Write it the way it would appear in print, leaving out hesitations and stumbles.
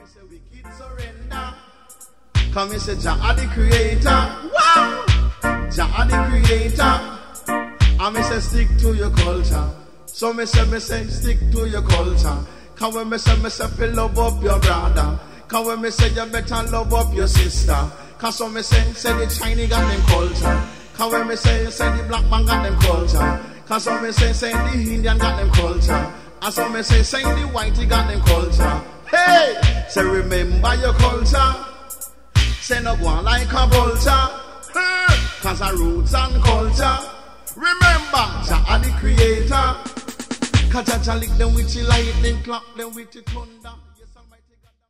say wicked surrender. Come and say Jah are the creator. Wow! Jah are the creator. And me say stick to your culture. So me say stick to your culture. Come when me say fi love up your brother. Come when me say you better love up your sister. Cause so me say the Chinese got them culture. Come when me say the black man got them culture. Cause so me say the Indian got them culture. And so me say the whitey got them culture. Hey! Say remember your culture. Say no go on like a vulture. Hey! Cause our roots and culture. Remember, Jah are the creator. Cause Jah lick them with the lightning, clap them with the thunder.